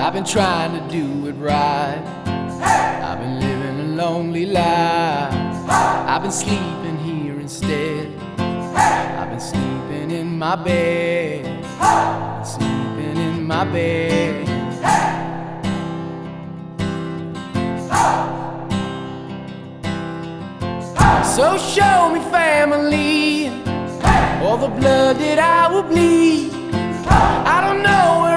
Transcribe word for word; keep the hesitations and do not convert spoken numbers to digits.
I've been trying to do it right. I've been living a lonely life. I've been sleeping here instead. I've been sleeping in my bed. I've been sleeping in my bed. So show me family, all the blood that I will bleed. I don't know